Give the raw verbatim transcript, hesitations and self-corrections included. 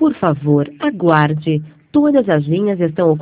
Por favor, aguarde. Todas as linhas estão ocupadas.